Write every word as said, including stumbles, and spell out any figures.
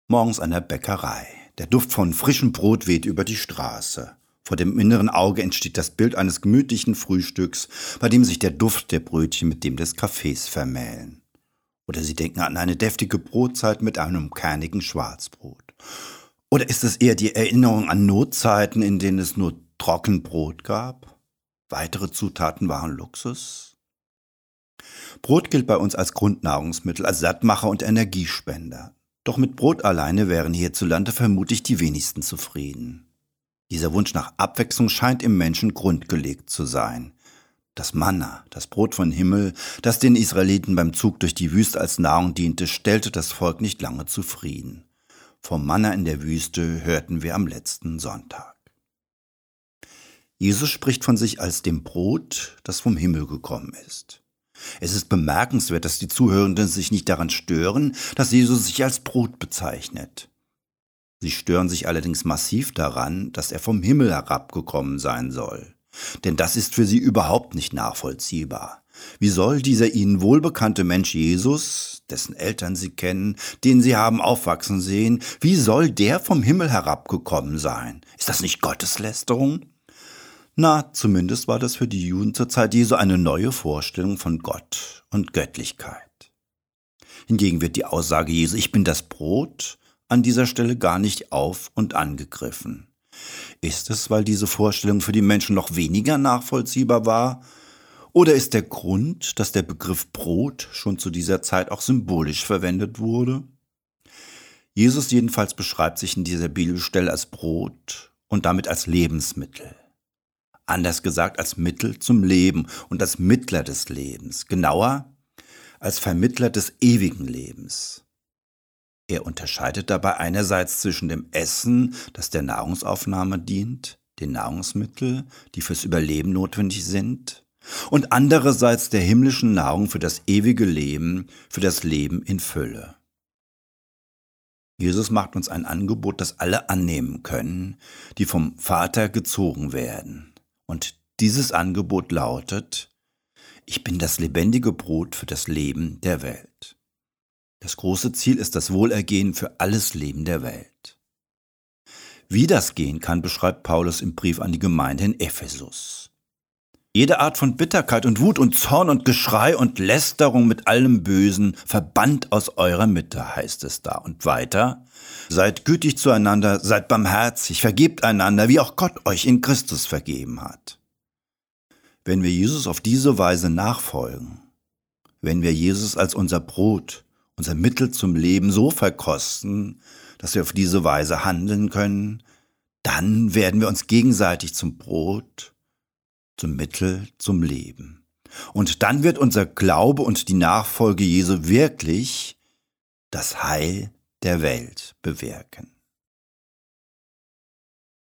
Morgens an der Bäckerei. Der Duft von frischem Brot weht über die Straße. Vor dem inneren Auge entsteht das Bild eines gemütlichen Frühstücks, bei dem sich der Duft der Brötchen mit dem des Kaffees vermählen. Oder Sie denken an eine deftige Brotzeit mit einem kernigen Schwarzbrot. Oder ist es eher die Erinnerung an Notzeiten, in denen es nur Trockenbrot gab? Weitere Zutaten waren Luxus? Brot gilt bei uns als Grundnahrungsmittel, als Sattmacher und Energiespender. Doch mit Brot alleine wären hierzulande vermutlich die wenigsten zufrieden. Dieser Wunsch nach Abwechslung scheint im Menschen grundgelegt zu sein. Das Manna, das Brot vom Himmel, das den Israeliten beim Zug durch die Wüste als Nahrung diente, stellte das Volk nicht lange zufrieden. Vom Manna in der Wüste hörten wir am letzten Sonntag. Jesus spricht von sich als dem Brot, das vom Himmel gekommen ist. Es ist bemerkenswert, dass die Zuhörenden sich nicht daran stören, dass Jesus sich als Brot bezeichnet. Sie stören sich allerdings massiv daran, dass er vom Himmel herabgekommen sein soll. Denn das ist für sie überhaupt nicht nachvollziehbar. Wie soll dieser ihnen wohlbekannte Mensch Jesus, dessen Eltern sie kennen, den sie haben aufwachsen sehen, wie soll der vom Himmel herabgekommen sein? Ist das nicht Gotteslästerung? Na, zumindest war das für die Juden zur Zeit Jesu eine neue Vorstellung von Gott und Göttlichkeit. Hingegen wird die Aussage Jesu, ich bin das Brot, an dieser Stelle gar nicht auf- und angegriffen. Ist es, weil diese Vorstellung für die Menschen noch weniger nachvollziehbar war? Oder ist der Grund, dass der Begriff Brot schon zu dieser Zeit auch symbolisch verwendet wurde? Jesus jedenfalls beschreibt sich in dieser Bibelstelle als Brot und damit als Lebensmittel. Anders gesagt als Mittel zum Leben und als Mittler des Lebens, genauer als Vermittler des ewigen Lebens. Er unterscheidet dabei einerseits zwischen dem Essen, das der Nahrungsaufnahme dient, den Nahrungsmitteln, die fürs Überleben notwendig sind, und andererseits der himmlischen Nahrung für das ewige Leben, für das Leben in Fülle. Jesus macht uns ein Angebot, das alle annehmen können, die vom Vater gezogen werden. Und dieses Angebot lautet, ich bin das lebendige Brot für das Leben der Welt. Das große Ziel ist das Wohlergehen für alles Leben der Welt. Wie das gehen kann, beschreibt Paulus im Brief an die Gemeinde in Ephesus. Jede Art von Bitterkeit und Wut und Zorn und Geschrei und Lästerung mit allem Bösen verbannt aus eurer Mitte, heißt es da. Und weiter, seid gütig zueinander, seid barmherzig, vergebt einander, wie auch Gott euch in Christus vergeben hat. Wenn wir Jesus auf diese Weise nachfolgen, wenn wir Jesus als unser Brot, unser Mittel zum Leben so verkosten, dass wir auf diese Weise handeln können, dann werden wir uns gegenseitig zum Brot, zum Mittel zum Leben. Und dann wird unser Glaube und die Nachfolge Jesu wirklich das Heil der Welt bewirken.